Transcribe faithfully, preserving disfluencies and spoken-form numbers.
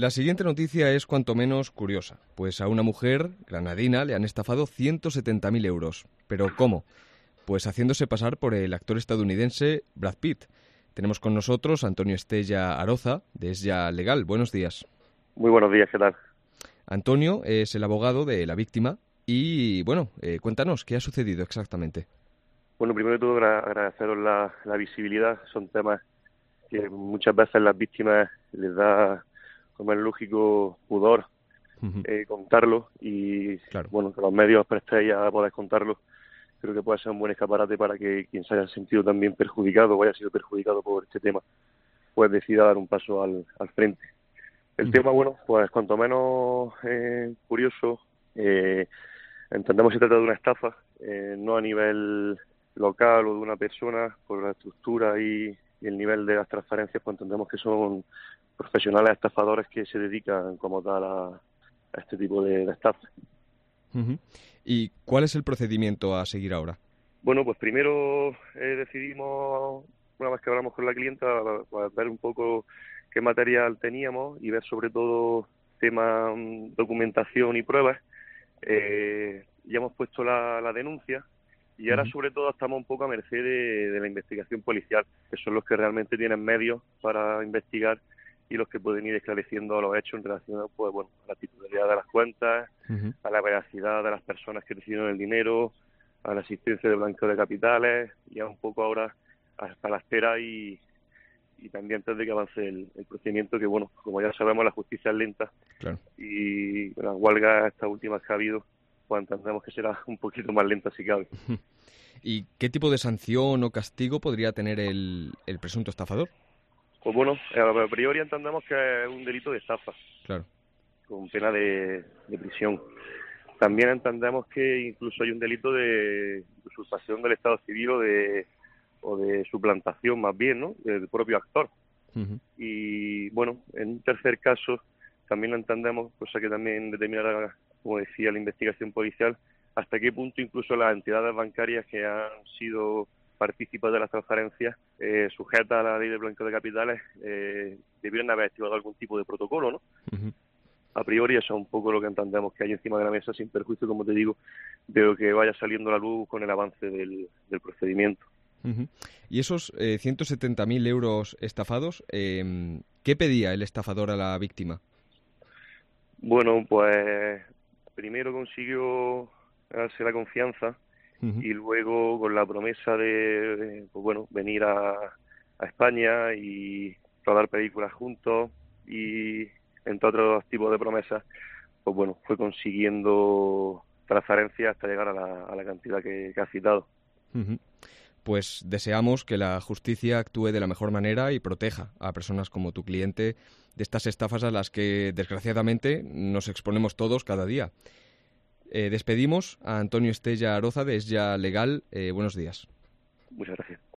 La siguiente noticia es cuanto menos curiosa, pues a una mujer granadina le han estafado ciento setenta mil euros. ¿Pero cómo? Pues haciéndose pasar por el actor estadounidense Brad Pitt. Tenemos con nosotros a Antonio Estella Aroza, de Es Ya Legal. Buenos días. Muy buenos días, ¿qué tal? Antonio es el abogado de la víctima y, bueno, eh, cuéntanos, ¿qué ha sucedido exactamente? Bueno, primero de todo agradeceros la, la visibilidad. Son temas que muchas veces las víctimas les da, como es lógico, pudor Uh-huh. eh, contarlo y, Claro. bueno, que los medios prestéis a poder contarlo. Creo que puede ser un buen escaparate para que quien se haya sentido también perjudicado o haya sido perjudicado por este tema, pues decida dar un paso al, al frente. El Uh-huh. tema, bueno, pues cuanto menos eh, curioso, eh, entendemos que se trata de una estafa, eh, no a nivel local o de una persona, por la estructura y, y el nivel de las transferencias, pues entendemos que son profesionales estafadores que se dedican como tal a, a este tipo de, de estafas. Uh-huh. ¿Y cuál es el procedimiento a seguir ahora? Bueno, pues primero eh, decidimos, una vez que hablamos con la clienta, pues, ver un poco qué material teníamos y ver sobre todo tema um, documentación y pruebas. Eh, ya hemos puesto la, la denuncia y ahora Uh-huh. sobre todo estamos un poco a merced de, de la investigación policial, que son los que realmente tienen medios para investigar y los que pueden ir esclareciendo los hechos en relación pues, bueno, a la titularidad de las cuentas, Uh-huh. a la veracidad de las personas que recibieron el dinero, a la existencia de blanqueo de capitales y a un poco ahora hasta la espera y, y también antes de que avance el, el procedimiento, que bueno, como ya sabemos, la justicia es lenta. Claro. Y las huelgas estas últimas que ha habido, pues entendemos que será un poquito más lenta si cabe. ¿Y qué tipo de sanción o castigo podría tener el, el presunto estafador? Pues bueno, a priori entendemos que es un delito de estafa, Claro. con pena de, de prisión. También entendemos que incluso hay un delito de usurpación del Estado civil o de, o de suplantación, más bien, ¿no?, del propio actor. Uh-huh. Y bueno, en un tercer caso también entendemos, cosa que también determinará, como decía, la investigación policial, hasta qué punto incluso las entidades bancarias que han sido partícipes de las transferencias eh, sujetas a la ley de blanqueo de capitales eh, debieran haber activado algún tipo de protocolo, ¿no? Uh-huh. A priori eso es un poco lo que entendemos que hay encima de la mesa, sin perjuicio, como te digo, de lo que vaya saliendo a la luz con el avance del, del procedimiento. Uh-huh. Y esos eh, ciento setenta mil euros estafados, eh, ¿qué pedía el estafador a la víctima? Bueno, pues primero consiguió darse la confianza Uh-huh. y luego con la promesa de, de, pues bueno, venir a, a España y rodar películas juntos y entre otros tipos de promesas, pues bueno, fue consiguiendo transferencias hasta llegar a la, a la cantidad que, que ha citado. Uh-huh. Pues deseamos que la justicia actúe de la mejor manera y proteja a personas como tu cliente de estas estafas a las que, desgraciadamente, nos exponemos todos cada día. Eh, despedimos a Antonio Estella Aroza de Es Ya Legal. Eh, buenos días. Muchas gracias.